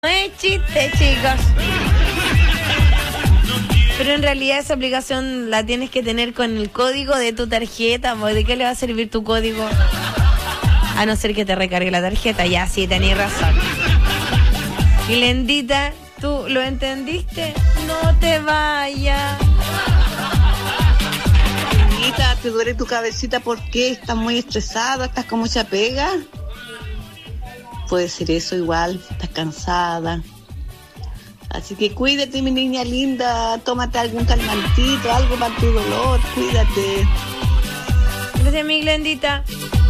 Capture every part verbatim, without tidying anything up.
No es chiste, chicos. Pero en realidad esa aplicación la tienes que tener con el código de tu tarjeta. ¿De qué le va a servir tu código? A no ser que te recargue la tarjeta. Ya, sí, tenés razón. Glendita, ¿tú lo entendiste? No te vayas. Glendita, ¿te duele tu cabecita? ¿Por qué? ¿Estás muy estresada? ¿Estás con mucha pega? Puede ser eso igual, estás cansada. Así que cuídate, mi niña linda. Tómate algún calmantito, algo para tu dolor. Cuídate. Gracias, mi Glendita.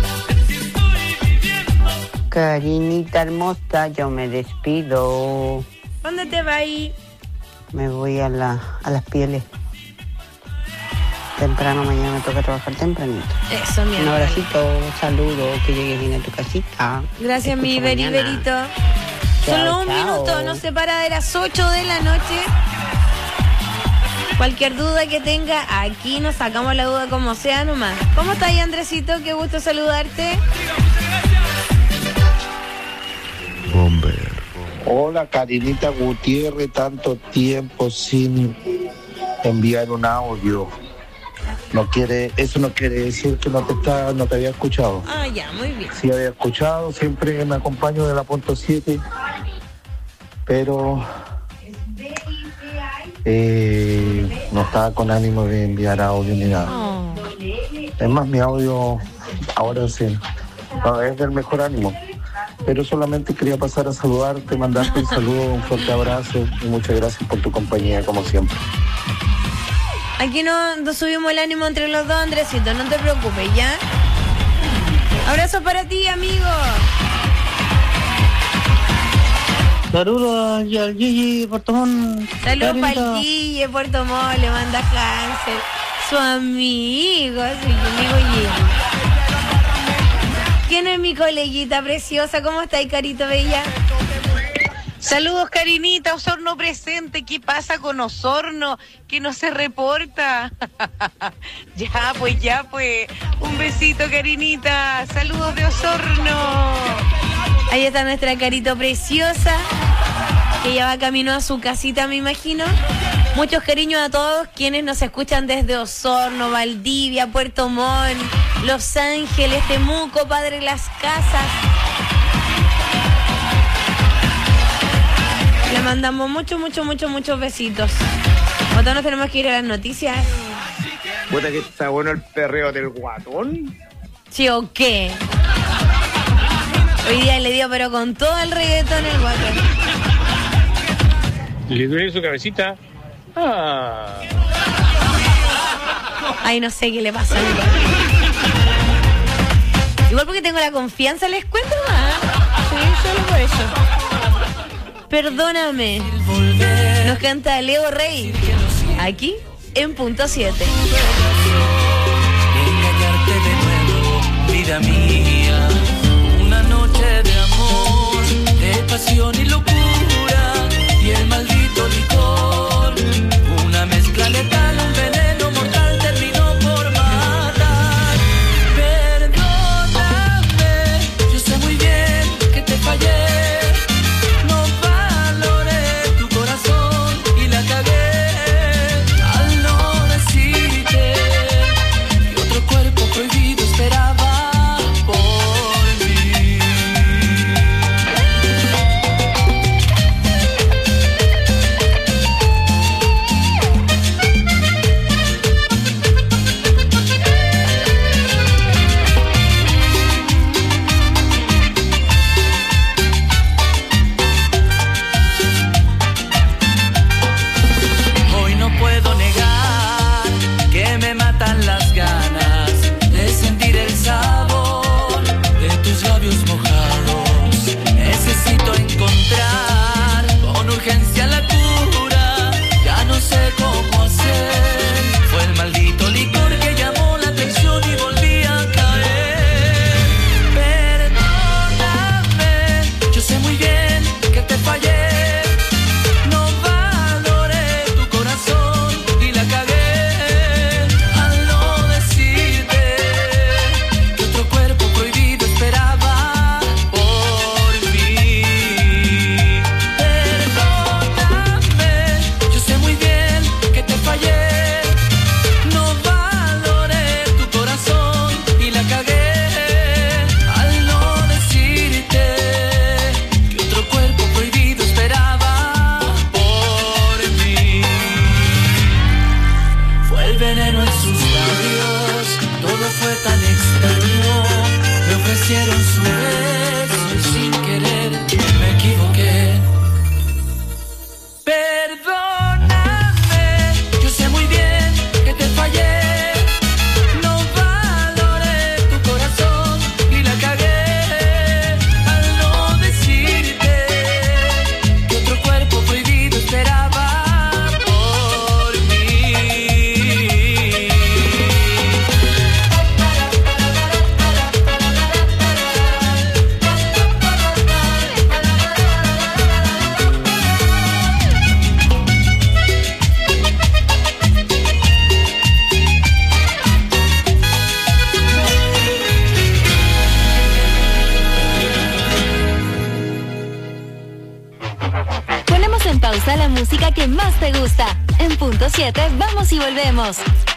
Carinita hermosa, yo me despido. ¿Dónde te vas ahí? Me voy a, la, a las pieles. Temprano, mañana me toca trabajar tempranito. Eso, mi Un amor. abracito, saludo, que llegues bien a tu casita. Gracias, mi Beriberito. Chao, Solo un chao. minuto, nos separa de las ocho de la noche. Cualquier duda que tenga, aquí nos sacamos la duda como sea nomás. ¿Cómo estás, Andresito? Qué gusto saludarte. Bomber. Hola, Karinita Gutiérrez, tanto tiempo sin enviar un audio. No quiere, eso no quiere decir que no te está, no te había escuchado. Ah, ya, muy bien. Sí había escuchado, siempre me acompaño de la punto siete, pero eh, no estaba con ánimo de enviar audio ni nada. Oh. Es más, mi audio ahora sí, no, es del mejor ánimo. Pero solamente quería pasar a saludarte, mandarte un saludo, un fuerte abrazo y muchas gracias por tu compañía, como siempre. Aquí no, nos subimos el ánimo entre los dos, Andresito, no te preocupes, ¿ya? Abrazo para ti, amigo. Saludos al Gigi Puerto Montt. Saludos para el Guille, Puerto Montt, le manda Hansel. Su amigo, su amigo Gigi. ¿Quién es mi coleguita preciosa? ¿Cómo estáis, carito bella? Saludos, Karinita, Osorno presente. ¿Qué pasa con Osorno? Que no se reporta. Ya, pues, ya, pues. Un besito, Karinita. Saludos de Osorno. Ahí está nuestra carito preciosa, que ya va camino a su casita, me imagino. Muchos cariños a todos quienes nos escuchan desde Osorno, Valdivia, Puerto Montt, Los Ángeles, Temuco, Padre Las Casas. Le mandamos muchos, muchos, muchos, muchos besitos. Nosotros nos tenemos que ir a las noticias. Puta que está bueno el perreo del guatón. ¿Sí o qué? Hoy día le dio pero con todo el reggaetón el guatón. ¿Le duele su cabecita? Ah. Ay, no sé qué le pasa. Igual porque tengo la confianza, les cuento más. Sí, solo por eso. Perdóname. Nos canta Leo Rey. Aquí en punto siete. Engañarte de nuevo, vida mía. Una noche de amor, de pasión y locura. Y el maldito licor, una mezcla letal, un veneno mortal terminó por matar. Perdóname, yo sé muy bien que te fallé. No valoré tu corazón y la cagué al no decirte que otro cuerpo prohibido esperaba por mí. pausa la música que más te gusta. En punto siete, vamos y volvemos.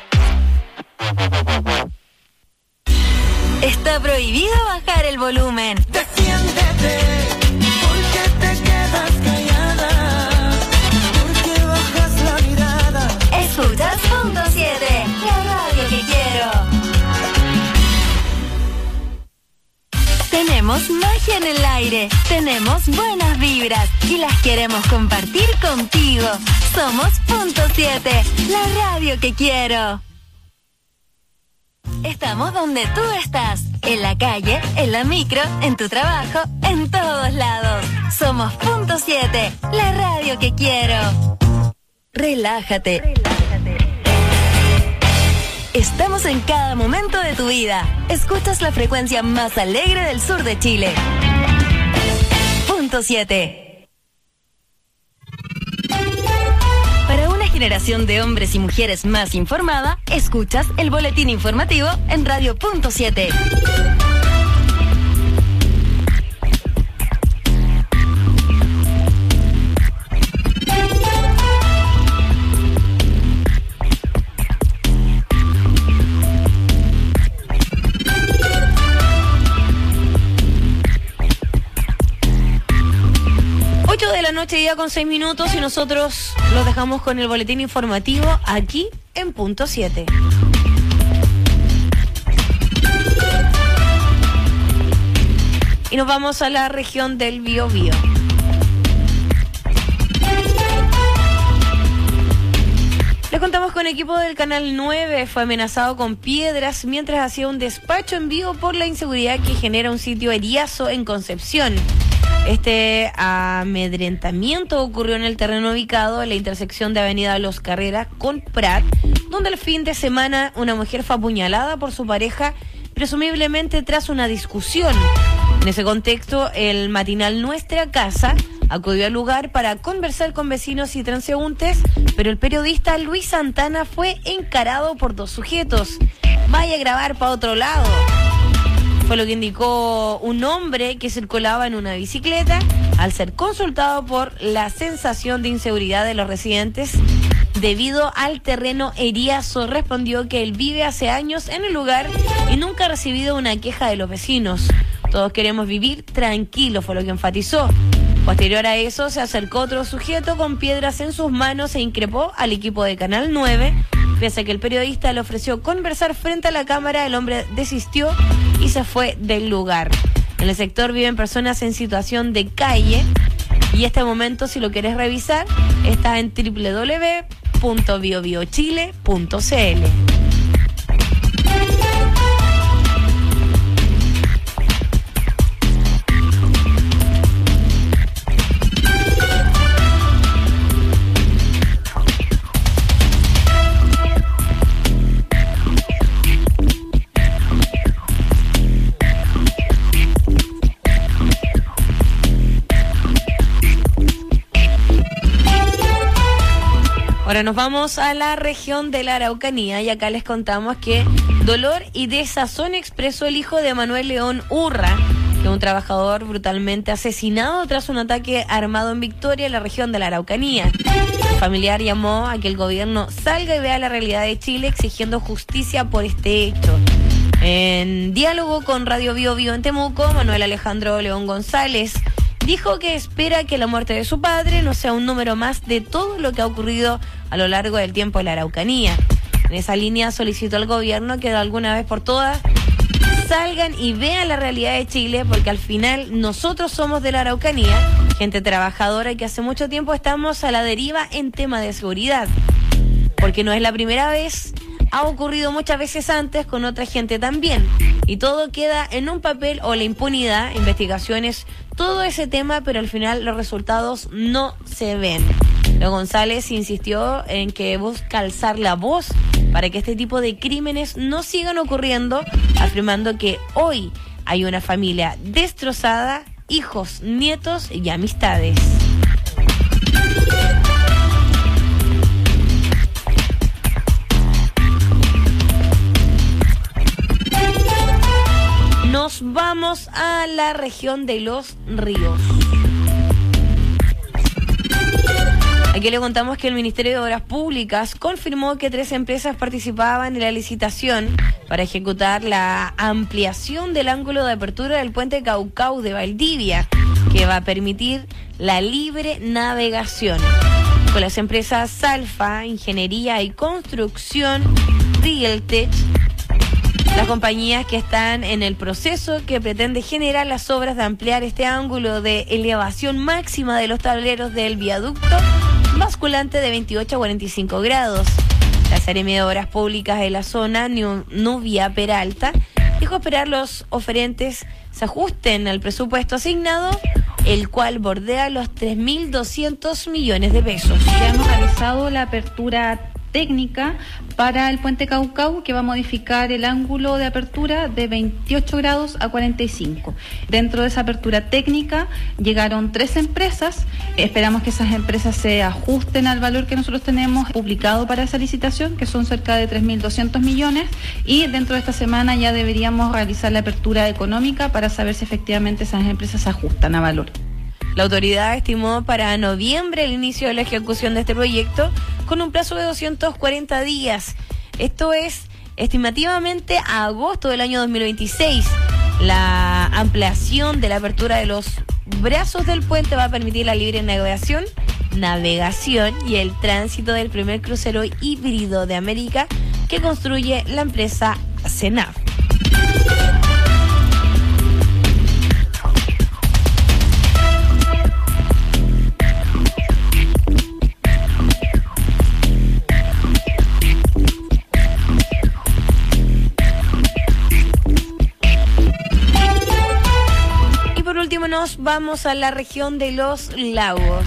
Está prohibido bajar el volumen. Defiéndete, porque te quedas callada, porque bajas la mirada. Escuchas punto siete, la radio que quiero. Tenemos magia en el aire, tenemos buenas vibras y las queremos compartir contigo. Somos punto siete, la radio que quiero. Estamos donde tú estás, en la calle, en la micro, en tu trabajo, en todos lados. Somos punto siete, la radio que quiero. Relájate. Relájate. Estamos en cada momento de tu vida. Escuchas la frecuencia más alegre del sur de Chile. Punto siete. Para una generación de hombres y mujeres más informada, escuchas el boletín informativo en Radio Punto siete. ocho de la noche, día con seis minutos, y nosotros los dejamos con el boletín informativo aquí en Punto siete. Y nos vamos a la región del Biobío. Les contamos con equipo del Canal nueve fue amenazado con piedras mientras hacía un despacho en vivo por la inseguridad que genera un sitio Eriazo en Concepción. Este amedrentamiento ocurrió en el terreno ubicado en la intersección de Avenida Los Carreras con Prat, donde el fin de semana una mujer fue apuñalada por su pareja, presumiblemente tras una discusión. En ese contexto, el matinal Nuestra Casa acudió al lugar para conversar con vecinos y transeúntes, pero el periodista Luis Santana fue encarado por dos sujetos. Vaya a grabar para otro lado. Fue lo que indicó un hombre que circulaba en una bicicleta. Al ser consultado por la sensación de inseguridad de los residentes debido al terreno Eriazo, respondió que él vive hace años en el lugar y nunca ha recibido una queja de los vecinos. Todos queremos vivir tranquilos, fue lo que enfatizó. Posterior a eso, se acercó otro sujeto con piedras en sus manos e increpó al equipo de Canal nueve. Pese a que el periodista le ofreció conversar frente a la cámara, el hombre desistió y se fue del lugar. En el sector viven personas en situación de calle y este momento, si lo quieres revisar, está en doble u doble u doble u punto biobiochile punto c l. Ahora nos vamos a la región de la Araucanía y acá les contamos que dolor y desazón expresó el hijo de Manuel León Urra, que es un trabajador brutalmente asesinado tras un ataque armado en Victoria, en la región de la Araucanía. El familiar llamó a que el gobierno salga y vea la realidad de Chile exigiendo justicia por este hecho. En diálogo con Radio Bio Bio en Temuco, Manuel Alejandro León González dijo que espera que la muerte de su padre no sea un número más de todo lo que ha ocurrido a lo largo del tiempo en la Araucanía. En esa línea solicitó al gobierno que de alguna vez por todas salgan y vean la realidad de Chile, porque al final nosotros somos de la Araucanía, gente trabajadora y que hace mucho tiempo estamos a la deriva en tema de seguridad. Porque no es la primera vez, ha ocurrido muchas veces antes con otra gente también. Y todo queda en un papel o la impunidad, investigaciones, todo ese tema, pero al final los resultados no se ven. Leo González insistió en que busca alzar la voz para que este tipo de crímenes no sigan ocurriendo, afirmando que hoy hay una familia destrozada, hijos, nietos y amistades. Nos vamos a la región de Los Ríos. Aquí le contamos que el Ministerio de Obras Públicas confirmó que tres empresas participaban en la licitación para ejecutar la ampliación del ángulo de apertura del puente Caucau de Valdivia, que va a permitir la libre navegación. Con las empresas Salfa, Ingeniería y Construcción, Rigeltech, las compañías que están en el proceso que pretende generar las obras de ampliar este ángulo de elevación máxima de los tableros del viaducto basculante de veintiocho a cuarenta y cinco grados. La Seremi de Obras Públicas de la zona, Nubia Peralta, dijo esperar los oferentes se ajusten al presupuesto asignado, el cual bordea los tres mil doscientos millones de pesos. Ya hemos realizado la apertura técnica para el puente Caucau, que va a modificar el ángulo de apertura de veintiocho grados a cuarenta y cinco. Dentro de esa apertura técnica llegaron tres empresas. Esperamos que esas empresas se ajusten al valor que nosotros tenemos publicado para esa licitación, que son cerca de tres mil doscientos millones, y dentro de esta semana ya deberíamos realizar la apertura económica para saber si efectivamente esas empresas se ajustan a valor. La autoridad estimó para noviembre el inicio de la ejecución de este proyecto con un plazo de doscientos cuarenta días. Esto es estimativamente a agosto del año dos mil veintiséis. La ampliación de la apertura de los brazos del puente va a permitir la libre navegación, navegación y el tránsito del primer crucero híbrido de América que construye la empresa CENAV. Nos vamos a la región de los lagos.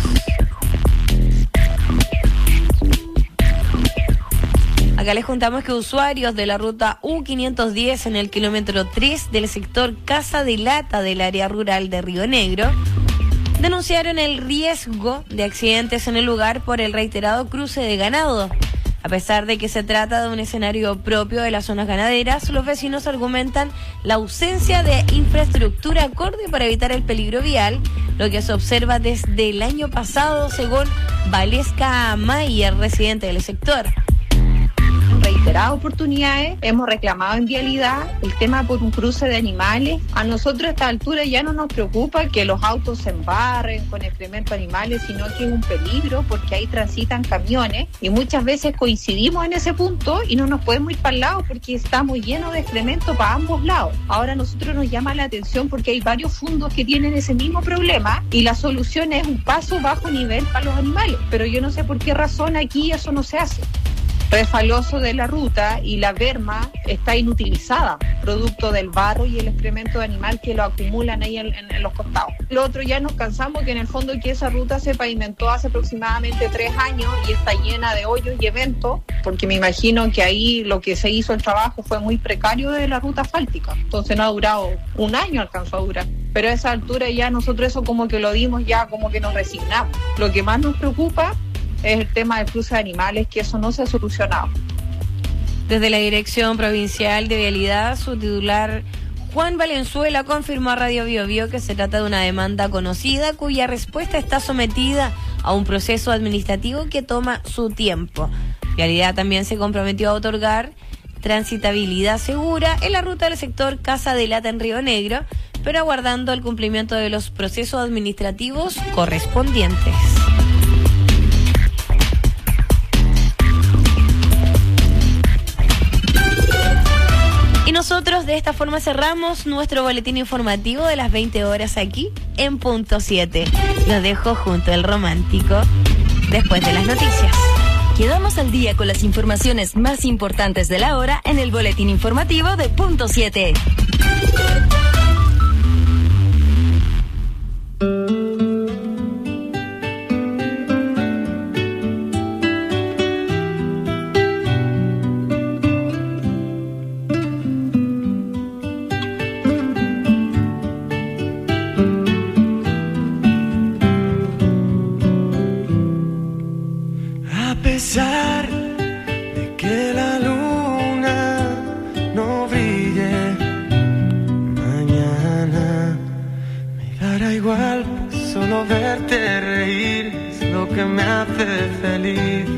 Acá les contamos que usuarios de la ruta U quinientos diez en el kilómetro tres del sector Casa de Lata del área rural de Río Negro denunciaron el riesgo de accidentes en el lugar por el reiterado cruce de ganado. A pesar de que se trata de un escenario propio de las zonas ganaderas, los vecinos argumentan la ausencia de infraestructura acorde para evitar el peligro vial, lo que se observa desde el año pasado, según Valesca Mayer, residente del sector. Reiteradas oportunidades hemos reclamado en vialidad el tema por un cruce de animales. A nosotros a esta altura ya no nos preocupa que los autos se embarren con excremento de animales, sino que es un peligro porque ahí transitan camiones y muchas veces coincidimos en ese punto y no nos podemos ir para el lado porque estamos llenos de excremento para ambos lados. Ahora a nosotros nos llama la atención porque hay varios fundos que tienen ese mismo problema y la solución es un paso bajo nivel para los animales, pero yo no sé por qué razón aquí eso no se hace. Resfaloso de la ruta y la berma está inutilizada, producto del barro y el excremento de animal que lo acumulan ahí en, en, en los costados. Lo otro, ya nos cansamos que en el fondo que esa ruta se pavimentó hace aproximadamente tres años y está llena de hoyos y eventos, porque me imagino que ahí lo que se hizo el trabajo fue muy precario de la ruta asfáltica, entonces no ha durado un año, alcanzó a durar. Pero a esa altura ya nosotros eso como que lo dimos, ya como que nos resignamos. Lo que más nos preocupa es el tema del cruce de animales, que eso no se ha solucionado. Desde la Dirección Provincial de Vialidad, su titular Juan Valenzuela confirmó a Radio Bio Bio que se trata de una demanda conocida cuya respuesta está sometida a un proceso administrativo que toma su tiempo. Vialidad también se comprometió a otorgar transitabilidad segura en la ruta del sector Casa de Lata en Río Negro, pero aguardando el cumplimiento de los procesos administrativos correspondientes. Y nosotros de esta forma cerramos nuestro boletín informativo de las veinte horas aquí en Punto siete. Los dejo junto al romántico después de las noticias. Quedamos al día con las informaciones más importantes de la hora en el boletín informativo de Punto siete. A pesar de que la luna no brille mañana, me dará igual, pues solo verte reír es lo único que me hace feliz,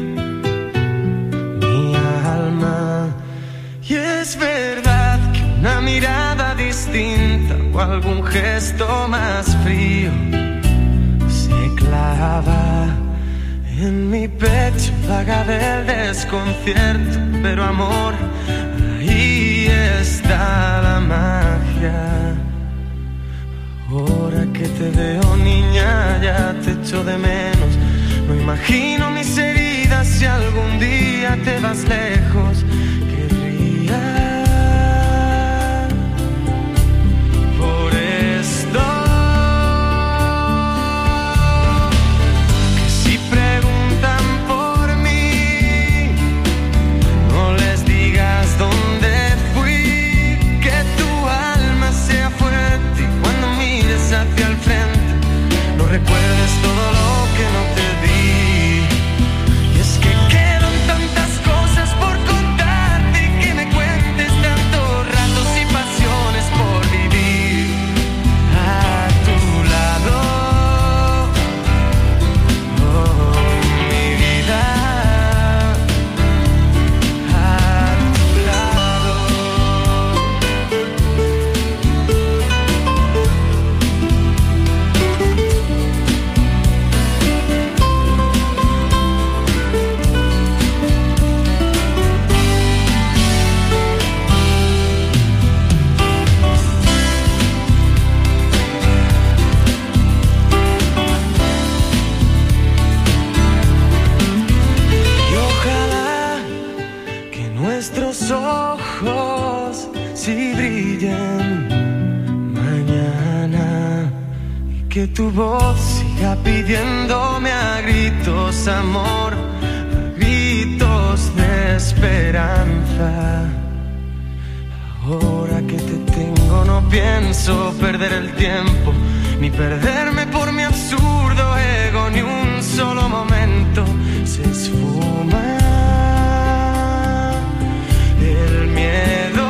mi alma. Y es verdad que una mirada distinta o algún gesto más frío se clava en mi pecho, vaga del desconcierto, pero amor, ahí está la magia. Ahora que te veo, niña, ya te echo de menos. No imagino mis heridas si algún día te vas lejos. Querría por esto que si preguntan por mí, no les digas dónde fui, que tu alma sea fuerte y cuando mires hacia el frente no recuerdes todo lo que no te di. Y es que quedan tantas cosas por contarte y que me cuentes tantos ratos y pasiones por vivir a tu lado. Oh, mi vida, a tu lado. Y ojalá que nuestros ojos sí brillen mañana y que tu voz siga pidiéndome a gritos amor, a gritos de esperanza. Ahora que te tengo no pienso perder el tiempo, ni perderme por mi absurdo ego, ni un solo momento. Se esfuma el miedo.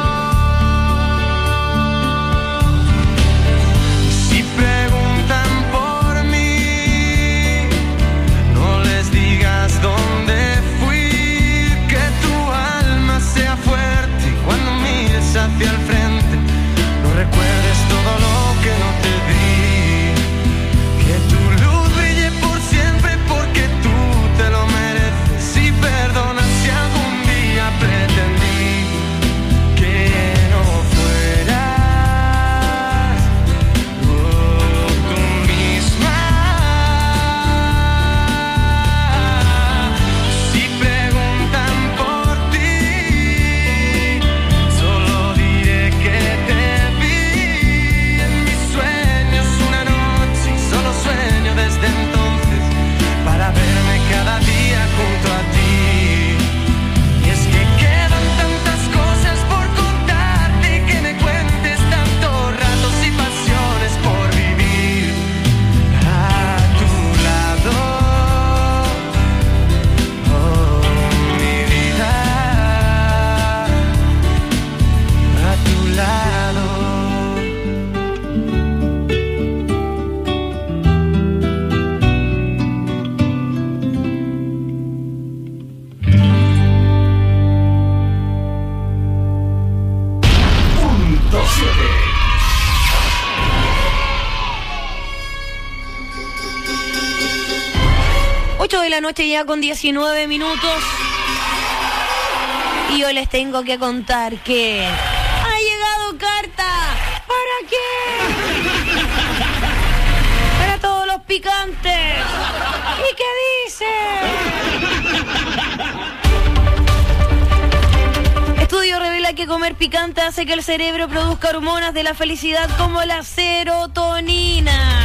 Si preguntan por mí, no les digas dónde fui, que tu alma sea fuerte y cuando mires hacia el frente no recuerdes todo lo que no te di, que tu luz brille por siempre porque tú te lo mereces y perdona si algún día pretendí que no fueras oh, tú misma. Si preguntan por ti, solo diré que te vi en mis sueños una noche y solo sueño desde entonces para verme cada día junto a ti. Y es que quedan tantas cosas por contarte y que me cuentes tantos ratos y pasiones por vivir a tu lado. Oh, mi vida, a tu lado. Punto siete. ocho de la noche ya con diecinueve minutos. Y hoy les tengo que contar que ha llegado carta. ¿Para qué? Para todos los picantes. ¿Y qué dice? Estudio revela que comer picante hace que el cerebro produzca hormonas de la felicidad como la serotonina.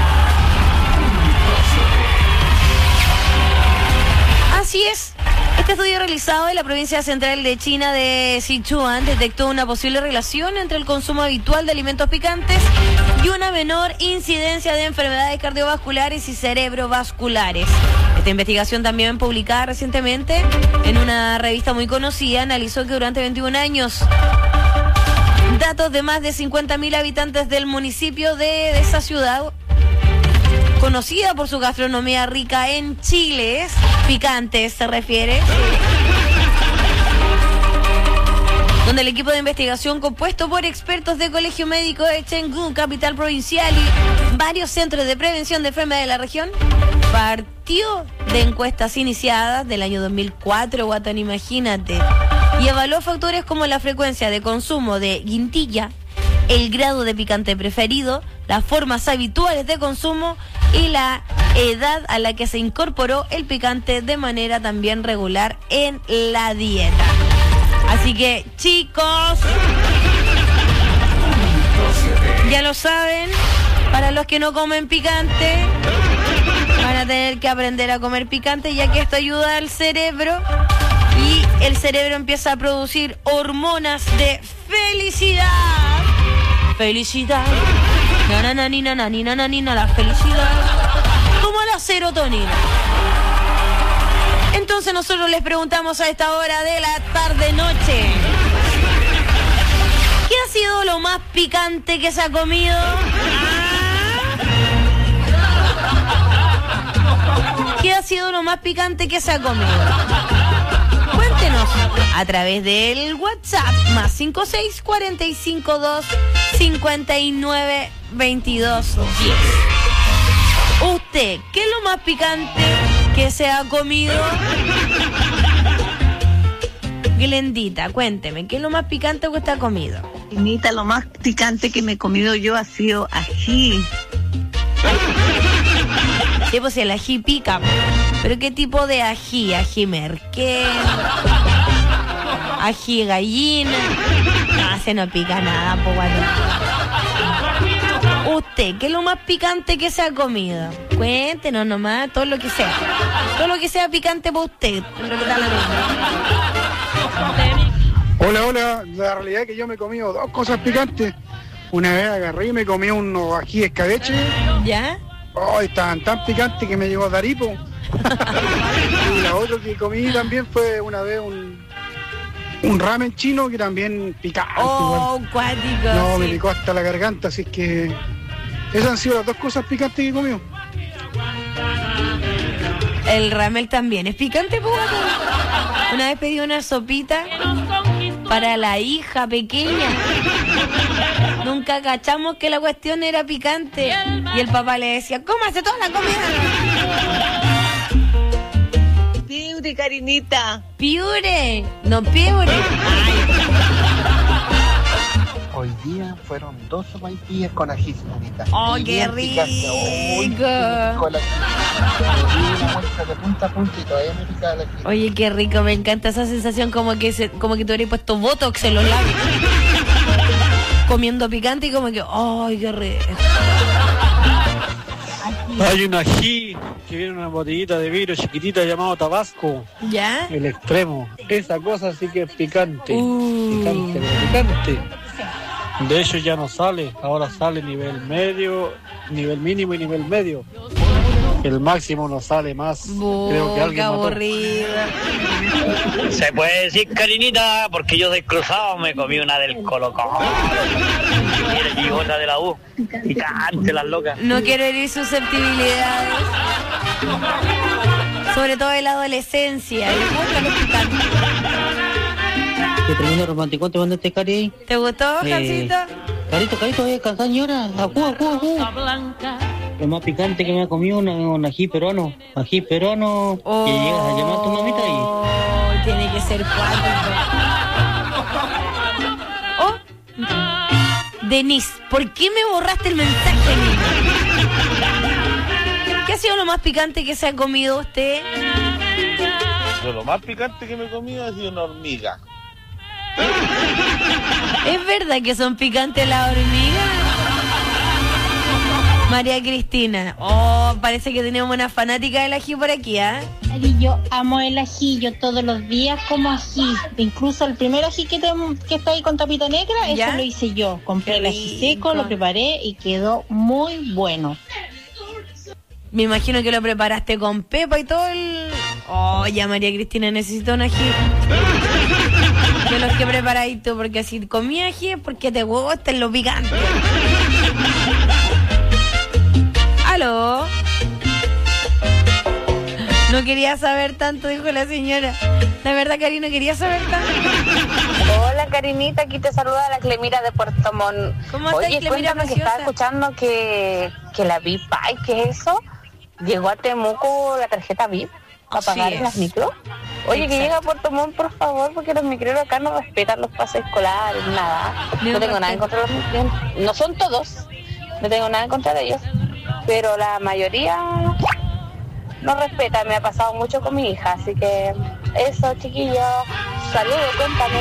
Así es. Este estudio realizado en la provincia central de China de Sichuan detectó una posible relación entre el consumo habitual de alimentos picantes y una menor incidencia de enfermedades cardiovasculares y cerebrovasculares. Esta investigación, también publicada recientemente en una revista muy conocida, analizó que durante veintiún años datos de más de cincuenta mil habitantes del municipio de, de esa ciudad conocida por su gastronomía rica en chiles picantes, se refiere. Donde el equipo de investigación compuesto por expertos de Colegio Médico de Chengdu, capital provincial, y varios centros de prevención de enfermedades de la región, partió de encuestas iniciadas del año dos mil cuatro, guatón, imagínate, y evaluó factores como la frecuencia de consumo de guintilla, el grado de picante preferido, las formas habituales de consumo y la edad a la que se incorporó el picante de manera también regular en la dieta. Así que, chicos, ya lo saben, para los que no comen picante, van a tener que aprender a comer picante, ya que esto ayuda al cerebro y el cerebro empieza a producir hormonas de felicidad. Felicidad. Nananina, nanina, nanina, la felicidad. Como la serotonina. Entonces nosotros les preguntamos a esta hora de la tarde-noche, ¿qué ha sido lo más picante que se ha comido? ¿Ah? ¿Qué ha sido lo más picante que se ha comido? Cuéntenos a través del WhatsApp más cinco seis cuatro cinco dos cinco nueve veintidós diez. ¿Usted qué es lo más picante que se ha comido? Glendita, cuénteme, ¿qué es lo más picante que usted ha comido? Anita, lo más picante que me he comido yo ha sido ají. Sí, pues el ají pica. ¿Pero qué tipo de ají? ¿Ají merquén? ¿Ají gallina? No, se no pica nada, po, guato. ¿Usted qué es lo más picante que se ha comido? Cuéntenos nomás, todo lo que sea. Todo lo que sea picante para usted. Hola, hola. La realidad es que yo me he comido dos cosas picantes. Una vez agarré y me comí unos ají escabeche. ¿Ya? Oh, estaban tan picantes que me llegó a dar hipo. Y la otra que comí también fue una vez un... un ramen chino que también picante. Oh, cuático. No, sí. me picó hasta la garganta, así que esas han sido las dos cosas picantes que he comido. El ramen también es picante, pues. Una vez pedí una sopita para la hija pequeña. Nunca cachamos que la cuestión era picante. Y el papá le decía, cómase toda la comida. Piure, Karinita. Piure, no piure. Ay. Hoy día fueron dos sopaipillas con ají, señorita. ¡Oh, qué rico! De punta a punta y todavía me pica el ají. Oye, qué rico, me encanta esa sensación como que se, como que te hubieras puesto botox en los labios. Comiendo picante y como que, ¡ay, qué rico! Hay un ají que viene en una botellita de vidrio chiquitita llamado Tabasco. ¿Ya? El extremo. Esa cosa sí que es picante. Uh. Picante, pero picante. De hecho ya no sale. Ahora sale nivel medio, nivel mínimo y nivel medio. El máximo no sale más. Boca, creo que alguien mató. aburrida. Se puede decir, Karinita, porque yo soy cruzado, me comí una del Colo Colo y otra de la U. Picante, las locas. No quiero herir susceptibilidades. Sobre todo en la adolescencia. Les gusta los picantes. Qué tremendo romántico te mandaste, Cari. ¿Te gustó, Eh, Jancito? Carito, Carito, voy a descansar, señora. Ajú, ajú, ajú. Lo más picante que me ha comido una, un ají peruano. Ají peruano Oh, que llegas a llamar a tu mamita y... tiene que ser cuático. Oh, Denise, ¿por qué me borraste el mensaje, niña? ¿Qué ha sido lo más picante que se ha comido usted? Lo más picante que me he comido ha sido una hormiga. ¿Es verdad que son picantes las hormigas? María Cristina. Oh, parece que tenemos una fanática del ají por aquí, ¿ah? ¿eh? Yo amo el ají, yo todos los días como ají. Incluso el primer ají que, te, que está ahí con tapita negra, ¿ya? Eso lo hice yo. Compré el ají seco, lo preparé y quedó muy bueno. Me imagino que lo preparaste con pepa y todo el... Oh, ya María Cristina, necesito un ají. De los que preparáis tú, porque si comí ají es porque te gusta lo picante. ¿Aló? No quería saber tanto, dijo la señora. La verdad, Cari, no quería saber tanto. Hola, Karinita, aquí te saluda la Clemira de Puerto Montt. ¿Cómo estás, Oye, Clemira cuéntame que preciosa? estaba escuchando que, que la V I P, ay, ¿qué es eso? Llegó a Temuco la tarjeta V I P para Así pagar es. en las micro. Oye, Exacto. que llega a Puerto Montt, por favor, porque los micreros acá no respetan los pases escolares, nada. Ni No un tengo nada en contra de los micreros. No son todos, no tengo nada en contra de ellos, pero la mayoría no respeta. Me ha pasado mucho con mi hija, así que eso, chiquillos. Saludos, cuéntame.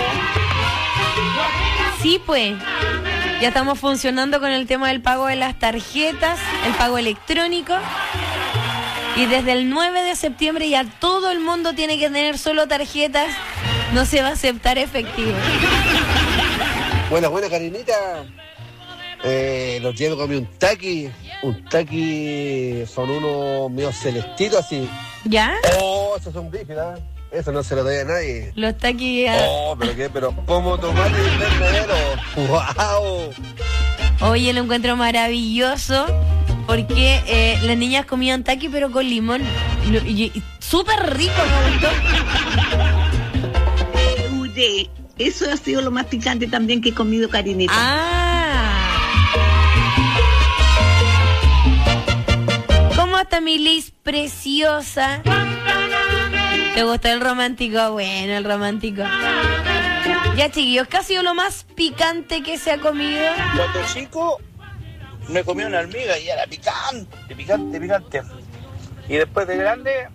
Sí, pues. Ya estamos funcionando con el tema del pago de las tarjetas, el pago electrónico. Y desde el nueve de septiembre ya todo el mundo tiene que tener solo tarjetas. No se va a aceptar efectivo. Buena, buena, Karinita. Eh, los llevo comí un taqui. Un taqui son unos míos celestitos así. ¿Ya? Oh, esos son brígidas. Eso no se lo doy a nadie. Los taquis. Oh, pero qué, pero como tomate invernadero. ¡Wow! Oye, lo encuentro maravilloso porque eh, las niñas comían taqui pero con limón. Lo- y- y súper rico, me gustó. Oye, eso ha sido lo más picante también que he comido, Karinita. Ah. ¿Cómo está mi Liz preciosa? ¿Te gustó el romántico? Bueno, el romántico. Ya, chiquillos, ¿qué ha sido lo más picante que se ha comido? Cuando chico me comí una hormiga y era picante, picante, picante. Y después de grande,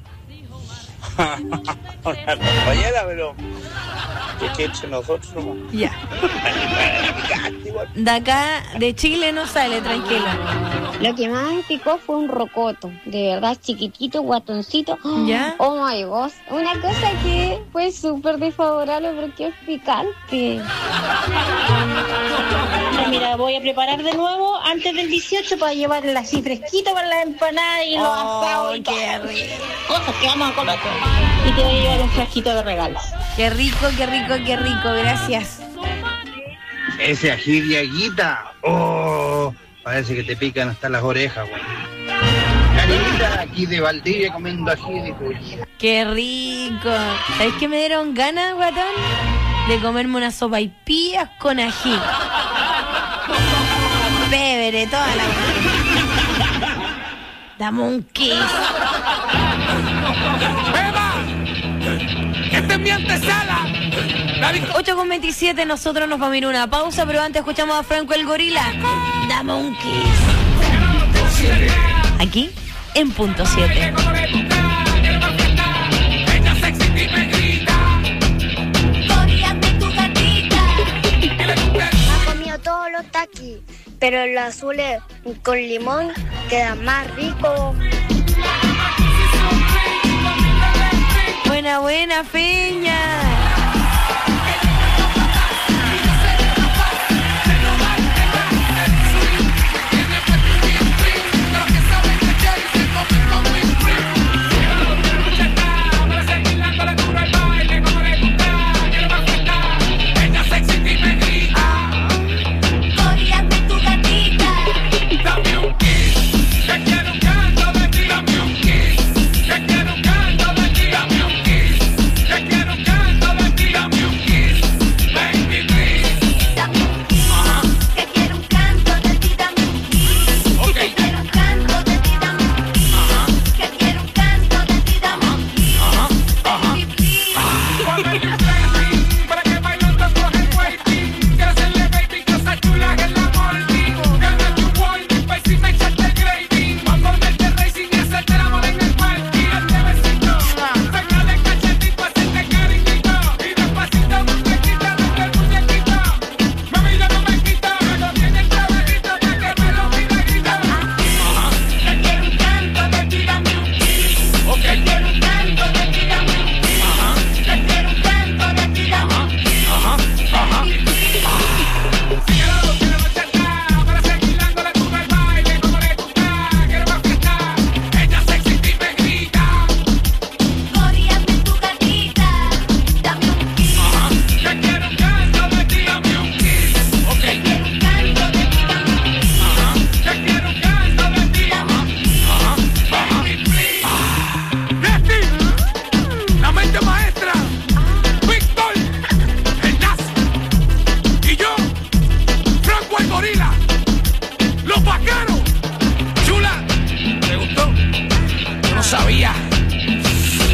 una compañera, pero es que entre nosotros nomás. Ya. Era picante igual. De acá, de Chile no sale, tranquilo. Lo que más me picó fue un rocoto, de verdad chiquitito, guatoncito. ¿Ya? Oh my gosh, una cosa que fue súper desfavorable porque es picante. Mira, voy a preparar de nuevo antes del dieciocho para llevar así fresquito para las empanadas y los Oh, asados y qué todo. rico. Cosas que vamos a comer. Y te voy a llevar un frasquito de regalos. Qué rico, qué rico, qué rico, gracias. Ese ají de aguita. Oh, parece que te pican hasta las orejas, güey. Karinita, aquí de Valdivia comiendo ají de aguita. Qué rico. ¿Sabes qué me dieron ganas, guatón? De comerme una sopa y pillas con ají. Pebre, toda la... Dame un kiss. ¡Esta es mi antesala! ocho con veintisiete, nosotros nos vamos a ir a una pausa, pero antes escuchamos a Franco el Gorila. Dame un kiss. Aquí, en punto siete. Ha comido todos los taquis, pero los azules con limón quedan más ricos. Buena, buena, Peña. Te quiero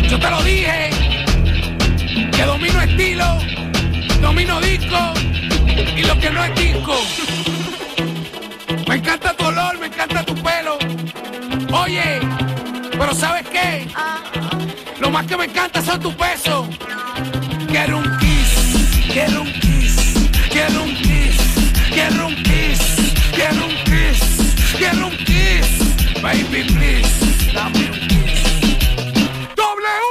Yo te lo dije, que domino estilo, domino disco y lo que no es disco. Me encanta tu olor, me encanta tu pelo. Oye, pero ¿sabes qué? Lo más que me encanta son tus besos. Quiero un kiss, quiero un kiss, quiero un kiss, quiero un kiss, quiero un kiss, quiero un kiss. Baby, please, dame un kiss. W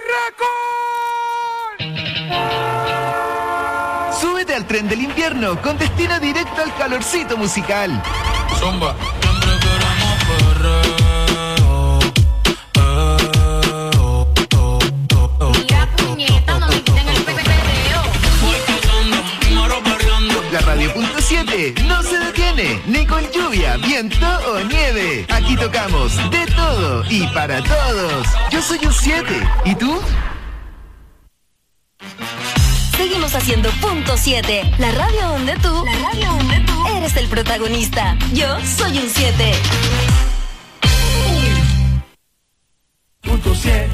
Y Record. Súbete al tren del invierno con destino directo al calorcito musical. Zumba. La radio punto siete no se detiene, ni con lluvia, viento o nieve. Aquí tocamos de todo y para todos. Yo soy un siete, ¿y tú? Seguimos haciendo punto siete, la radio donde tú, la radio donde tú eres el protagonista. Yo soy un siete. Punto siete.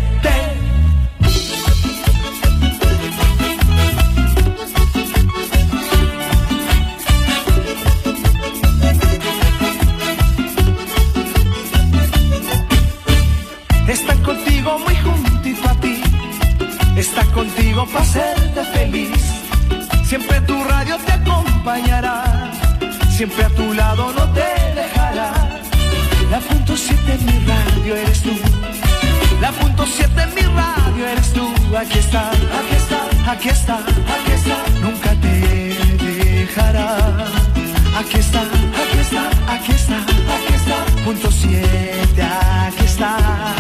Estar contigo muy juntito a ti, estar contigo para hacerte feliz. Siempre tu radio te acompañará, siempre a tu lado no te dejará. La punto siete en mi radio eres tú, la punto siete en mi radio eres tú. Aquí está, aquí está, aquí está, aquí está, nunca te dejará. Aquí está, aquí está, aquí está, aquí está, punto siete, aquí está.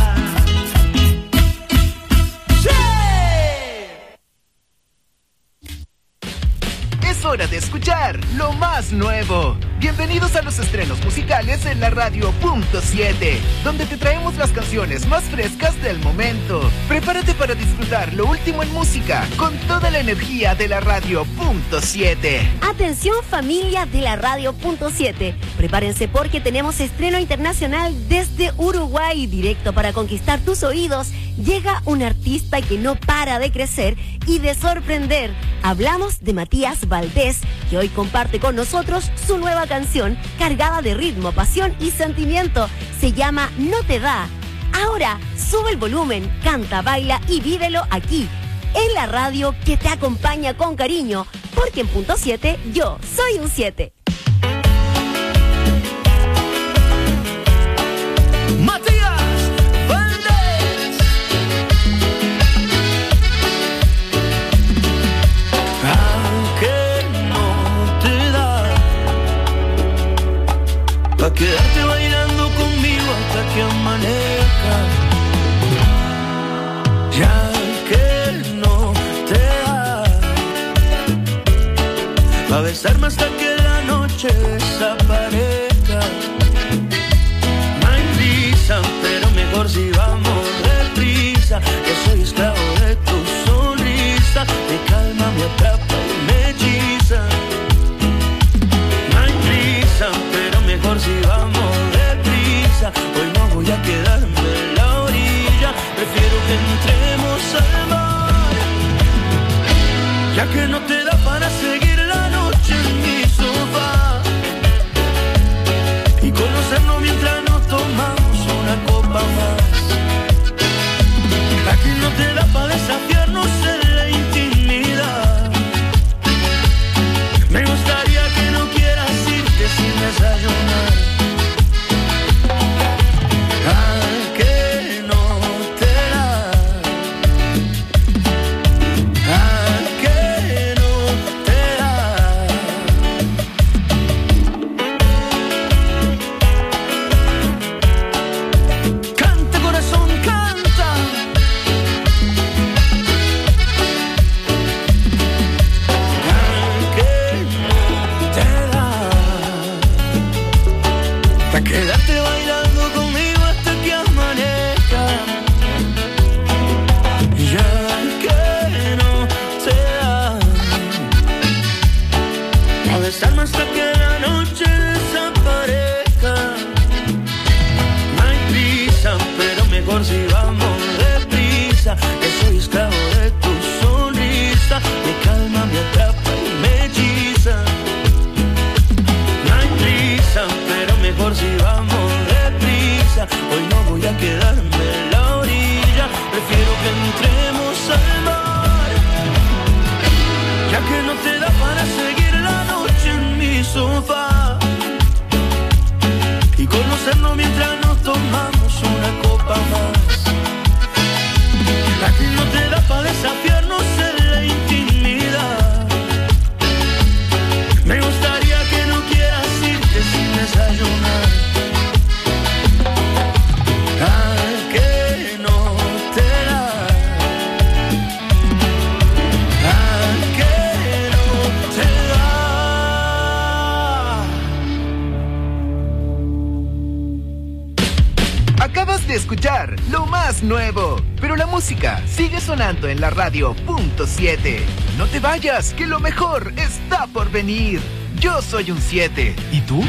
Es hora de escuchar lo más nuevo. Bienvenidos a los estrenos musicales en la radio punto siete, donde te traemos las canciones más frescas del momento. Prepárate para disfrutar lo último en música con toda la energía de la radio punto siete. Atención familia de la radio punto siete. Prepárense porque tenemos estreno internacional desde Uruguay, directo para conquistar tus oídos. Llega un artista que no para de crecer y de sorprender. Hablamos de Matías Valdés, que hoy comparte con nosotros su nueva canción cargada de ritmo, pasión y sentimiento. Se llama No Te Da. Ahora sube el volumen, canta, baila y vívelo aquí, en la radio que te acompaña con cariño, porque en punto siete yo soy un siete. Matías Valdés. Aunque no te da pa' quedarte bailando conmigo hasta que amanezca, ya que no te da pa' besarme hasta que la noche desaparezca. No hay prisa, pero mejor si vamos deprisa. Yo soy esclavo de tu sonrisa, me calma, me atrapa y me hechiza. No hay prisa, pero mejor si vamos deprisa. Hoy no voy a quedarme en la orilla, prefiero que entremos al mar, ya que no te da para seguir la noche en mi sofá y conocernos mientras nos tomamos una copa más. Aquí no te da para desafiarnos en la intimidad. Me gustaría que no quieras irte sin desayunar. Al que no te da, al que no más nuevo. Pero la música sigue sonando en la radio punto siete. No te vayas, que lo mejor está por venir. Yo soy un siete. ¿Y tú?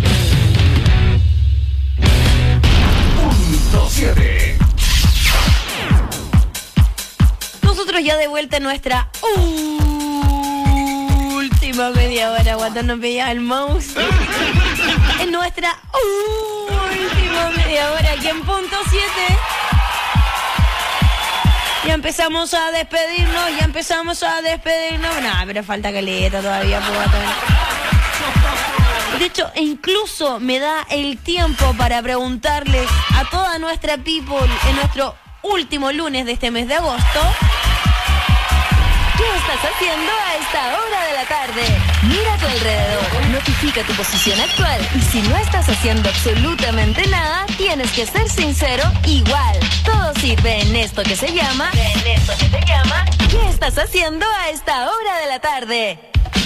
Punto siete. Nosotros ya de vuelta en nuestra última media hora. Cuando nos veía el mouse. En nuestra última media hora aquí en Punto siete. Ya empezamos a despedirnos, ya empezamos a despedirnos. No, pero falta caleta todavía. De hecho, incluso me da el tiempo para preguntarles a toda nuestra people en nuestro último lunes de este mes de agosto. ¿Qué estás haciendo a esta hora de la tarde? Mira a tu alrededor, notifica tu posición actual y si no estás haciendo absolutamente nada, tienes que ser sincero igual. Todo sirve en esto que se llama... En esto que se llama... ¿Qué estás haciendo a esta hora de la tarde?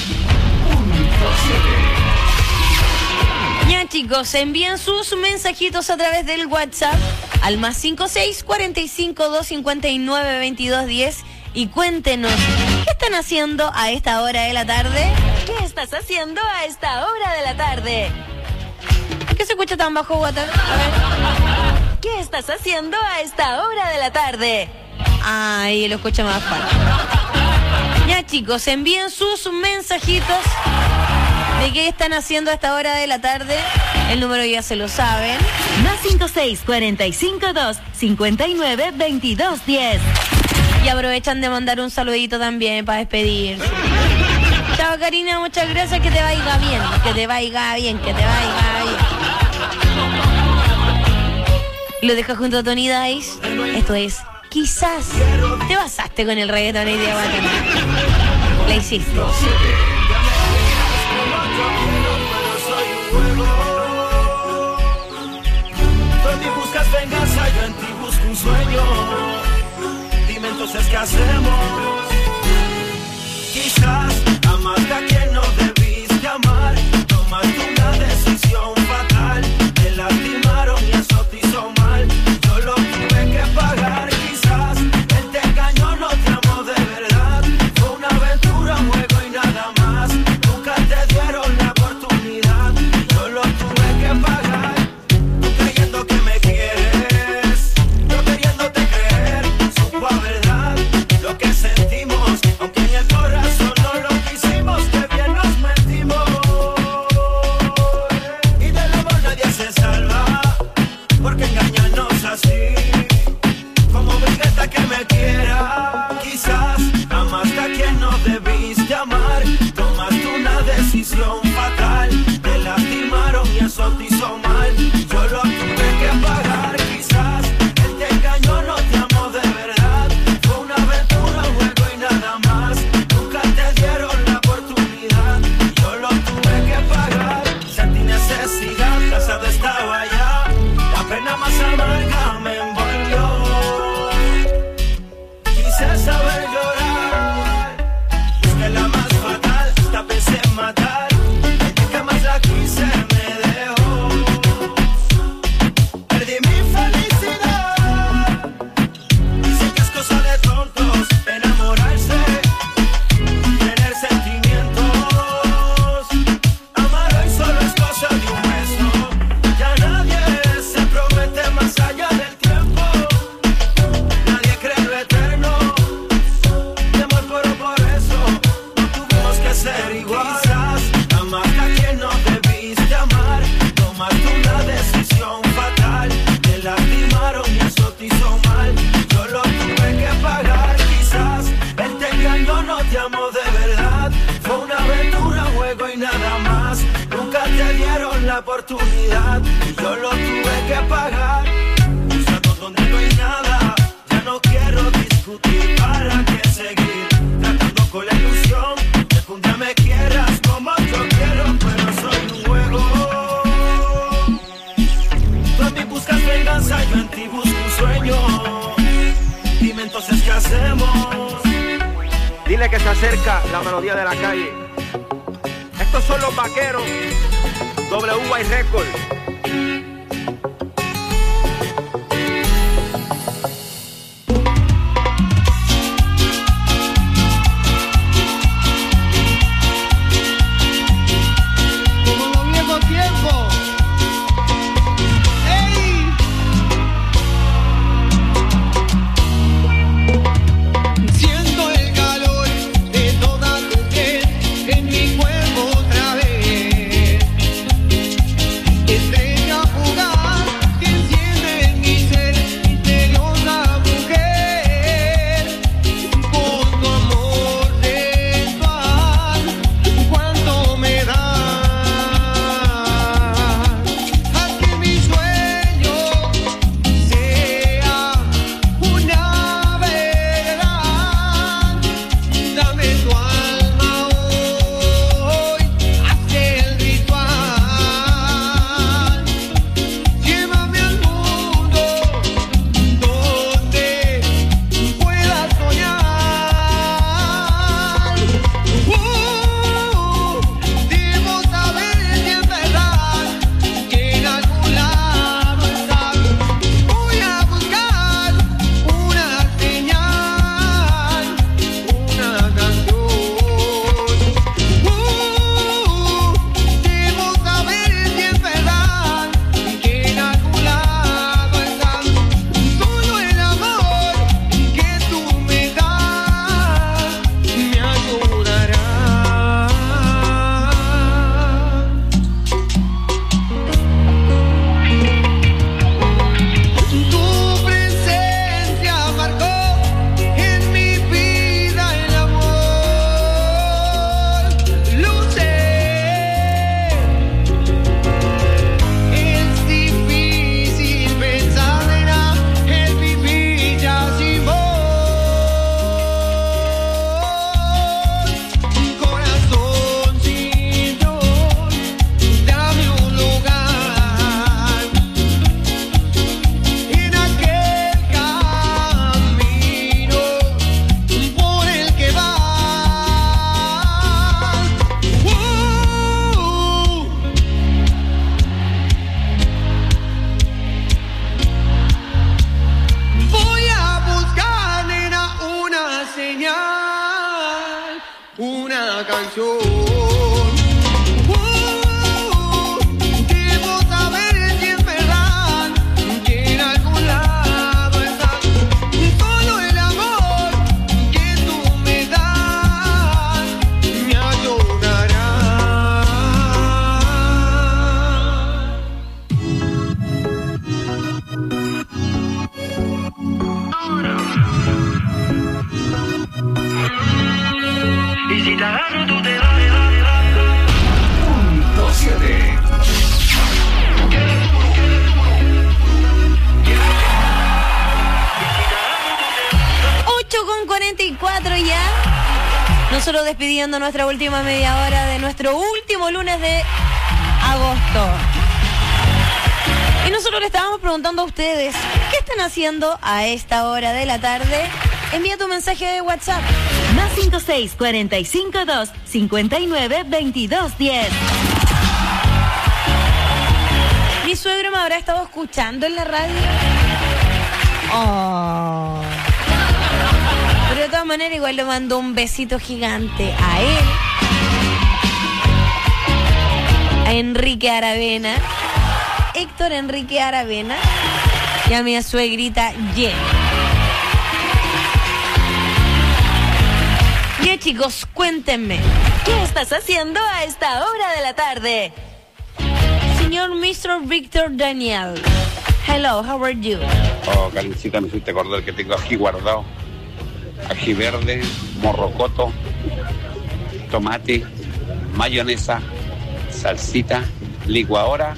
Ya chicos, envíen sus mensajitos a través del WhatsApp al más cinco seis cuatro cinco dos cinco nueve veintidós diez y cuéntenos, ¿qué están haciendo a esta hora de la tarde? ¿Qué estás haciendo a esta hora de la tarde? ¿Por qué se escucha tan bajo, Water? A ver. ¿Qué estás haciendo a esta hora de la tarde? Ay, lo escucha más fuerte. Ya chicos, envíen sus mensajitos de qué están haciendo a esta hora de la tarde. El número ya se lo saben. Más cinco seis cuatro cinco dos cinco nueve veintidós diez. Y aprovechan de mandar un saludito también para despedir. Chao Karina, muchas gracias, que te vaya bien, que te vaya bien, que te vaya bien. Lo dejo junto a Tony Dice. Esto es Quizás. Te basaste con el reggaetón y de Guatemala. La hiciste. Donde buscas venganza, yo en ti busco un sueño. Dime entonces qué hacemos. Quizás amaste a quien no debiste amar. Tomaste una decisión fatal. Te lastimaron y eso te hizo mal. Yo lo tuve que pagar. Quizás él te engañó, no te amó de verdad. Fue una aventura, un juego y nada más. Nunca te dieron la oportunidad. Yo lo tuve que pagar. Tú creyendo que me quieres, yo queriéndote creer. Supo a verdad lo que sentimos, aunque en el corazón no lo quisimos, que bien nos mentimos. Y del amor nadie se salva, porque engañarnos así, como brigueta que me quiera. Quizás amaste a quien no debiste amar. Tomaste una decisión fatal. Te lastimaron y eso te hizo mal. Yo lo tuve que pagar. Quizás él te engañó, no te amó de verdad. Fue una aventura, un juego y nada más. Nunca te dieron la oportunidad. Yo lo tuve que pagar. Sentí necesidad, casado estaba ya. La pena más amarga me envolvió. Quise saber llorar, busqué la más fatal, hasta pensé en matar. El que más la quise me dejó. Perdí mi felicidad. Dicen que es cosa de tontos enamorarse, tener sentimientos. Amar hoy solo es cosa de un beso. Ya nadie se promete más allá del tiempo. Nadie cree lo eterno. De amor puro, por eso no tuvimos que ser igual. Quizás amaste a quien no debiste amar. Tomaste una decisión fatal. Te lastimaron y eso te hizo mal. Yo lo tuve que pagar. Quizás él te engañó, no te amó de verdad. Fue una aventura, un juego y nada más. Nunca te dieron la oportunidad. Y yo lo tuve que pagar. Buscando donde no hay nada. Ya no quiero discutir, para qué seguir tratando con la ilusión de que un día me quieras como yo quiero, pero soy un juego. Tú en mí buscas venganza, yo en ti busco un sueño. Dime entonces qué hacemos. Dile que se acerca la melodía de la calle. Estos son los vaqueros. W Y Record. una canción. Uh, debo saber si es verdad que en algún lado está solo el amor que tú me das me ayudará. Y si te agarro tú te vas, punto siete. ocho con cuarenta y cuatro ya. Nosotros despidiendo nuestra última media hora de nuestro último lunes de agosto. Y nosotros le estábamos preguntando a ustedes, ¿qué están haciendo a esta hora de la tarde? Envía tu mensaje de WhatsApp. Más cinco seis cuatro cinco dos cinco nueve veintidós diez. Mi suegro me habrá estado escuchando en la radio. Oh. Pero de todas maneras igual le mando un besito gigante a él, a Enrique Aravena, Héctor Enrique Aravena y a mi suegrita Jen. Bien, chicos, cuéntenme, ¿qué estás haciendo a esta hora de la tarde? Señor mister Víctor Daniel, hello, how are you? Oh, Karencita, me hiciste acordar que tengo ají guardado. Ají verde, morrocoto, tomate, mayonesa, salsita, licuadora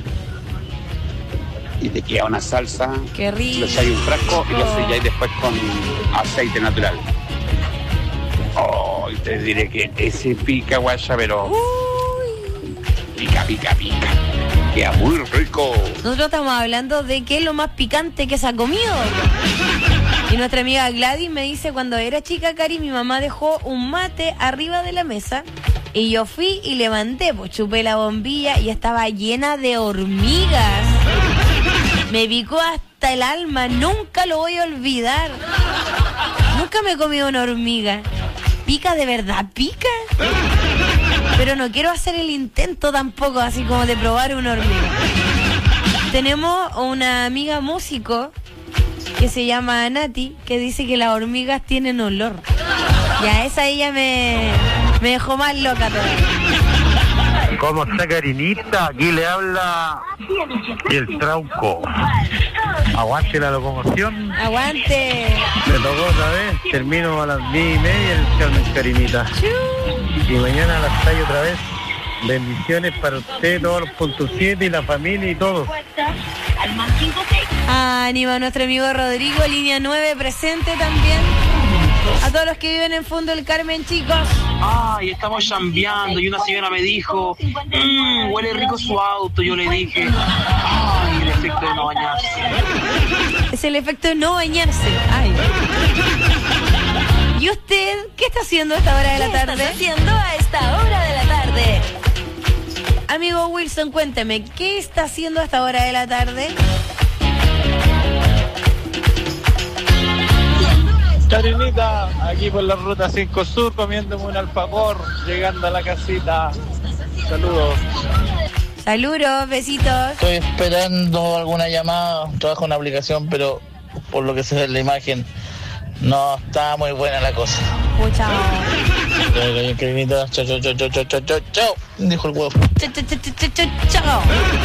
y te queda una salsa. Qué rico. Lo echáis un frasco y lo selláis después con aceite natural. Oh, y te diré que ese pica, guaya, pero Uy. pica, pica, pica. Queda muy rico. Nosotros estamos hablando de qué es lo más picante que se ha comido. Y nuestra amiga Gladys me dice, cuando era chica, Cari, mi mamá dejó un mate arriba de la mesa y yo fui y levanté, pues chupé la bombilla y estaba llena de hormigas. Me picó hasta el alma, nunca lo voy a olvidar. Nunca me he comido una hormiga. ¿Pica de verdad? ¿Pica? Pero no quiero hacer el intento tampoco, así como de probar una hormiga. Tenemos una amiga músico que se llama Nati, que dice que las hormigas tienen olor. Ya, esa ella me, me dejó más loca todavía. ¿Cómo está, Karinita? Aquí le habla el Trauco. Aguante la locomoción. Aguante. Me tocó otra vez. Termino a las diez y media el Carmen, Karinita. Y mañana a las seis otra vez. Bendiciones para usted, todos los puntos siete y la familia y todo. Ánima a nuestro amigo Rodrigo, línea nueve presente también. A todos los que viven en Fondo del Carmen, chicos. Ay, estamos chambeando y una señora me dijo, mmm, huele rico su auto. Yo le dije, ay, el efecto de no bañarse. Es el efecto de no bañarse. Ay. ¿Y usted qué está haciendo a esta hora de la tarde? ¿Qué estás haciendo a esta hora de la tarde? Amigo Wilson, cuénteme, ¿qué está haciendo a esta hora de la tarde? Karinita, aquí por la ruta cinco Sur, comiéndome un alfajor, llegando a la casita. Saludos. Saludos, besitos. Estoy esperando alguna llamada, trabajo en una aplicación, pero por lo que se ve en la imagen, no está muy buena la cosa. Pucha. Karinita, chao, chao, chao, chao, chao, chao, chao, dijo el huevo. Chao, chao, chao, chao, chao, chao.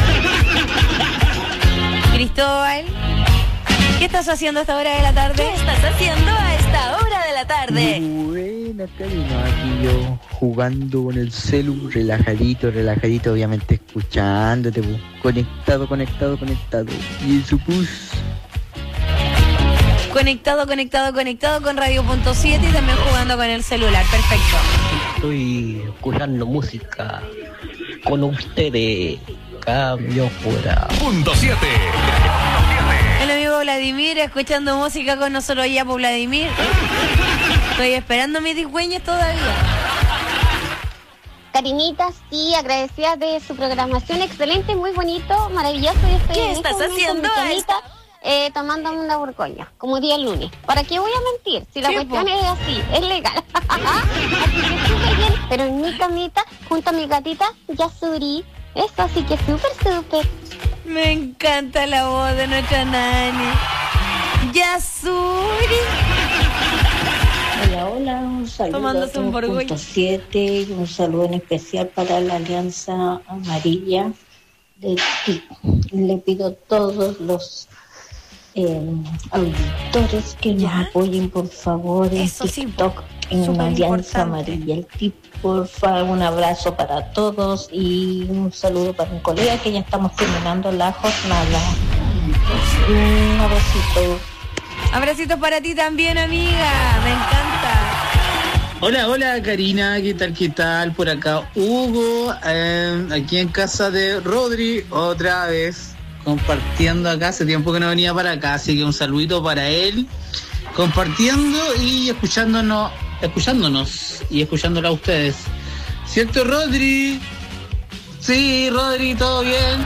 Cristóbal, ¿qué estás haciendo a esta hora de la tarde? ¿Qué estás haciendo a esta hora de la tarde? Buena, Karina, aquí yo jugando con el celu, relajadito, relajadito, obviamente escuchándote, pues, conectado, conectado, conectado. Y eso pues... Conectado, conectado, conectado con Radio Punto siete y también jugando con el celular, perfecto. Estoy escuchando música con ustedes, cambio fuera. Punto siete. El amigo Vladimir escuchando música con nosotros ya por Vladimir. Estoy esperando mis digüeñas todavía. Karinitas, sí, agradecidas de su programación, excelente, muy bonito, maravilloso. Yo estoy ¿Qué en estás este momento haciendo en mi a camita, eh, tomándome una borgoña, como día lunes. ¿Para qué voy a mentir? Si la Sí, cuestión po. es así, es legal. Así que súper bien, pero en mi camita, junto a mi gatita, Yasuri. Eso, así que súper, súper. Me encanta la voz de nuestra Nani. Yasuri. Hola, hola, un saludo Tomándose a un todos borgoña. punto siete, un saludo en especial para la Alianza Amarilla de T I C. Le pido a todos los eh, auditores que nos apoyen, por favor, en Eso sí, TikTok, en súper Alianza importante. Amarilla, el T I C. Por favor, un abrazo para todos y un saludo para un colega que ya estamos terminando la jornada. Un abracito. Abracitos para ti también, amiga. Me encanta. Hola, hola Karina, ¿qué tal, qué tal? Por acá Hugo, eh, aquí en casa de Rodri, otra vez compartiendo acá, hace tiempo que no venía para acá, así que un saludito para él, compartiendo y escuchándonos, escuchándonos y escuchándola a ustedes. ¿Cierto, Rodri? Sí, Rodri, ¿todo bien?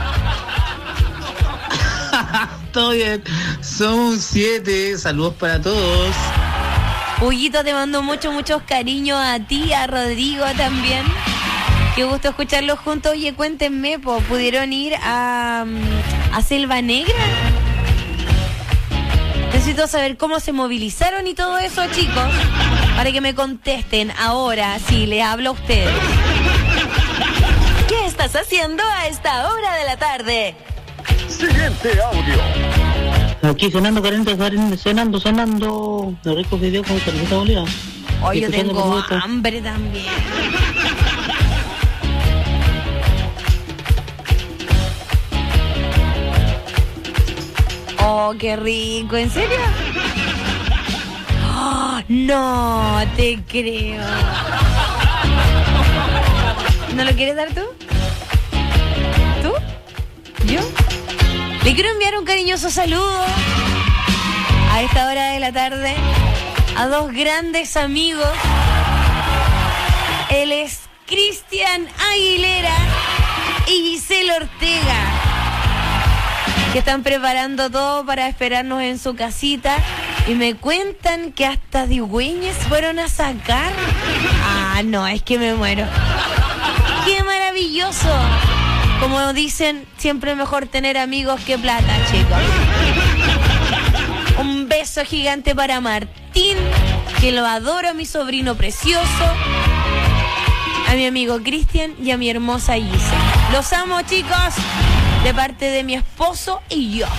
Todo bien, somos siete, saludos para todos. Huguito, te mando muchos, muchos cariños a ti, a Rodrigo también. Qué gusto escucharlos juntos. Oye, cuéntenme, po, ¿pudieron ir a, a Selva Negra? Necesito saber cómo se movilizaron y todo eso, chicos, para que me contesten ahora, sí, les hablo a ustedes. ¿Qué estás haciendo a esta hora de la tarde? Siguiente audio. Aquí sonando, Karina, Karina, sonando, sonando. Los ricos videos con cerveza Bolívar. Hoy Y yo escuchando tengo por gusto. hambre también. Oh, qué rico, ¿en serio? Oh, no te creo. ¿No lo quieres dar tú? ¿Tú? ¿Yo? Le quiero enviar un cariñoso saludo a esta hora de la tarde a dos grandes amigos. Él es Cristian Aguilera y Giselle Ortega, que están preparando todo para esperarnos en su casita. Y me cuentan que hasta Digüeñes fueron a sacar. Ah, no, es que me muero. ¡Qué maravilloso! Como dicen, siempre es mejor tener amigos que plata, chicos. Un beso gigante para Martín, que lo adoro, a mi sobrino precioso, a mi amigo Cristian y a mi hermosa Giselle. Los amo, chicos, de parte de mi esposo y yo.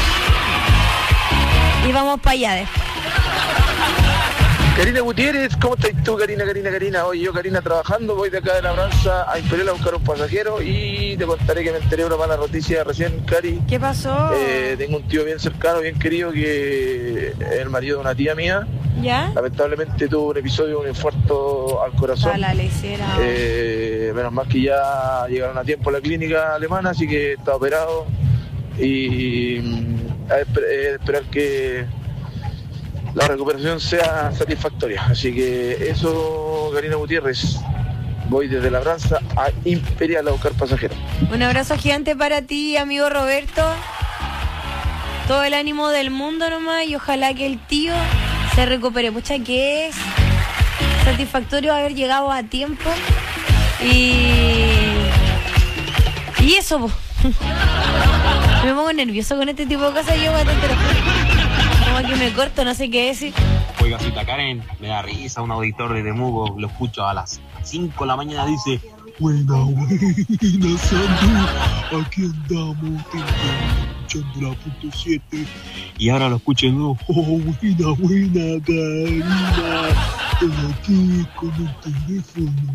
Y vamos para allá después. Karina Gutiérrez, ¿cómo estás tú, Karina, Karina, Karina? Hoy yo, Karina, trabajando, voy de acá de Labranza a Imperial a buscar un pasajero y te contaré que me enteré de una mala noticia recién, Cari. ¿Qué pasó? Eh, tengo un tío bien cercano, bien querido, que es el marido de una tía mía. ¿Ya? Lamentablemente tuvo un episodio, un infarto al corazón. A la lecera. Eh, menos mal que ya llegaron a tiempo a la clínica alemana, así que está operado y mm, a esper- eh, esperar que la recuperación sea satisfactoria. Así que eso, Karina Gutiérrez. Voy desde Labranza a Imperial a buscar pasajeros. Un abrazo gigante para ti, amigo Roberto. Todo el ánimo del mundo nomás y ojalá que el tío se recupere. Pucha, que es satisfactorio haber llegado a tiempo. Y... Y eso, po. Me pongo nervioso con este tipo de cosas. Yo voy a tener... Como que me corto, no sé qué decir. Oiga, cita Karen, me da risa un auditor de Temuco, lo escucho a las cinco de la mañana, dice: Buena, buena, Sandu. Aquí andamos, escuchando la punto siete. y ahora lo escucho de nuevo. Oh, buena, buena, Karina. Estoy aquí con el teléfono.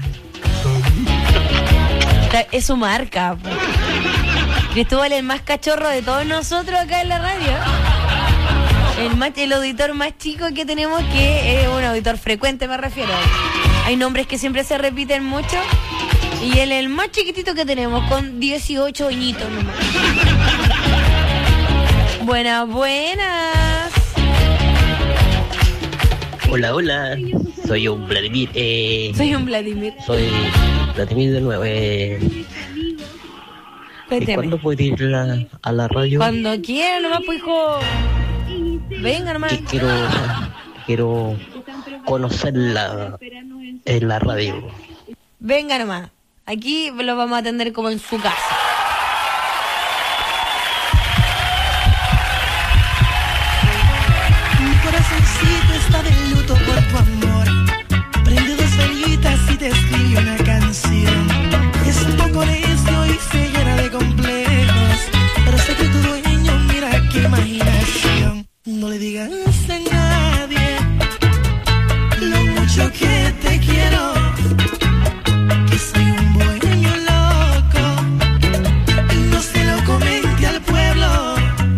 Es su marca, po. Cristóbal, el más cachorro de todos nosotros acá en la radio. El, más, el auditor más chico que tenemos, que es un auditor frecuente, me refiero. Hay nombres que siempre se repiten mucho. Y él es el más chiquitito que tenemos, con dieciocho añitos nomás. Buenas, buenas. Hola, hola. Soy un Vladimir. Eh, Soy un Vladimir. soy Vladimir de nuevo. Eh, ¿Y Cuénteme. cuándo puede ir la- a la radio? Cuando quiera nomás, pues, hijo. Venga nomás. Que quiero, quiero conocerla en la radio. Venga nomás. Aquí lo vamos a atender como en su casa. Mi corazoncito está de luto por tu amor. Prende dos velitas y te escribe una canción. Es un poco necio y se llena de complejos, pero sé que tu dueño, mira qué imaginación. No le digas a nadie lo mucho que te quiero, que soy un bohemio loco y no se lo comente al pueblo.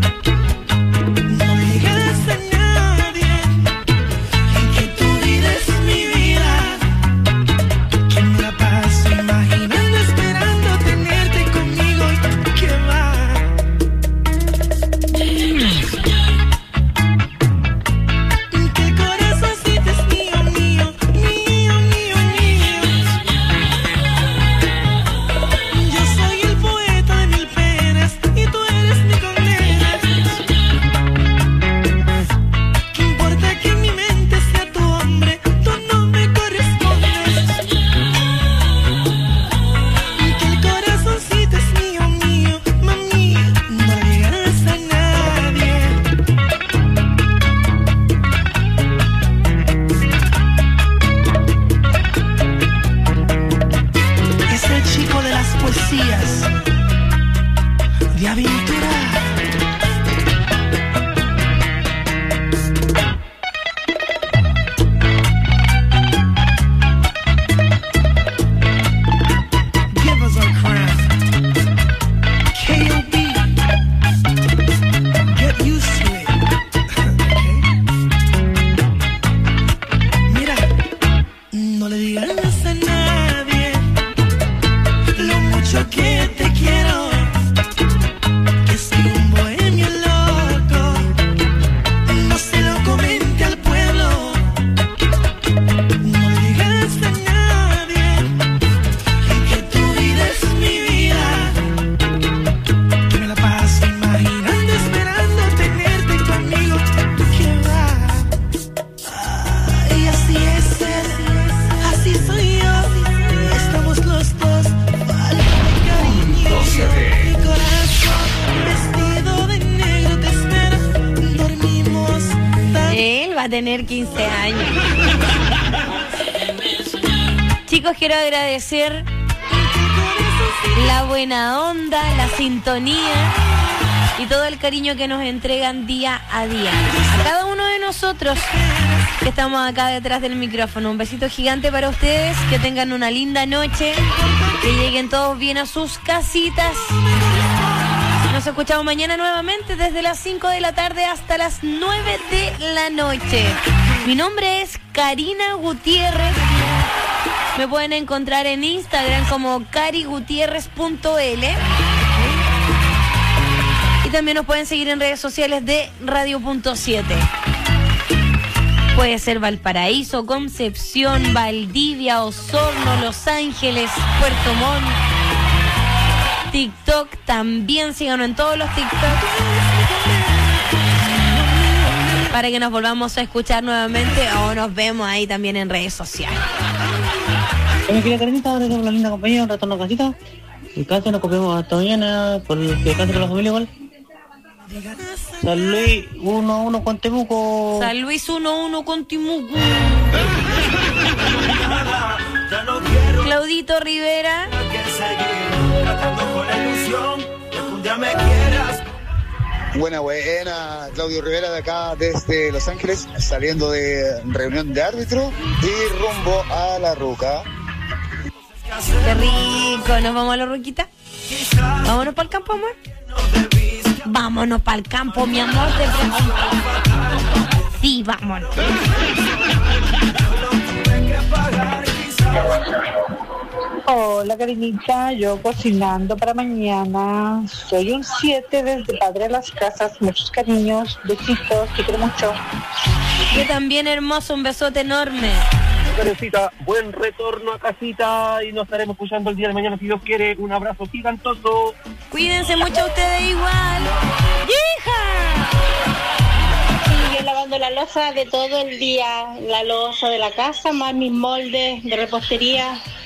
No le digas a nadie que tu vida es mi vida, que me la paso imaginando, esperando tenerte conmigo y que va. Que el corazoncito es mío, mío, mío, mío, mío. Yo soy el poeta de mil penas y tú eres mi condena. ¿Qué importa que en mi mente sea tu hombre? Tú no me correspondes. Que el corazoncito es mío, mío, mami. No le digas a nadie. Es el chico de las poesías de aventura. Give us our crown. K O B. Get used to it. Okay. Mira, no le digas a nadie lo mucho que te quiero, que soy un bohemio loco, no se lo comente al pueblo. No le digas a nadie que tu vida es mi vida, que me la paso imaginando, esperando tenerte conmigo, que va. Y así es él, así soy yo, estamos los dos, falta de cariño. Mi corazón vestido de negro te espera, dormimos tan... Él va a tener quince años. Chicos, quiero agradecer la buena onda, la sintonía y todo el cariño que nos entregan día a día. A cada uno de nosotros que estamos acá detrás del micrófono. Un besito gigante para ustedes, que tengan una linda noche, que lleguen todos bien a sus casitas. Nos escuchamos mañana nuevamente desde las cinco de la tarde hasta las nueve de la noche. Mi nombre es Karina Gutiérrez. Me pueden encontrar en Instagram como carigutierrez punto ele. Y también nos pueden seguir en redes sociales de Radio Punto siete. Puede ser Valparaíso, Concepción, Valdivia, Osorno, Los Ángeles, Puerto Montt. TikTok también, síganos en todos los TikToks para que nos volvamos a escuchar nuevamente o nos vemos ahí también en redes sociales. Mi querida Karenita, ahora tengo una linda compañía, un retorno a casita. Y casi nos copiamos hasta mañana, por el que casi con la familia igual. San Luis uno a uno con Temuco. San Luis uno a uno con Temuco. Claudito Rivera. Buena, buena, Claudio Rivera de acá desde Los Ángeles, saliendo de reunión de árbitro y rumbo a La Ruca. Qué rico, ¿nos vamos a La Ruquita? Vámonos para el campo, amor. Vámonos para el campo, mi amor. Sí, vámonos. Hola, Karinita, yo cocinando para mañana. Soy un siete desde Padre de las Casas. Muchos cariños, besitos, te quiero mucho. Yo también, hermoso, un besote enorme. Karencita, buen retorno a casita y nos estaremos escuchando el día de mañana si Dios quiere. Un abrazo gigantoso. Cuídense mucho ustedes igual. ¡Hija! Sí, yo lavando la loza de todo el día, la loza de la casa, más mis moldes de repostería.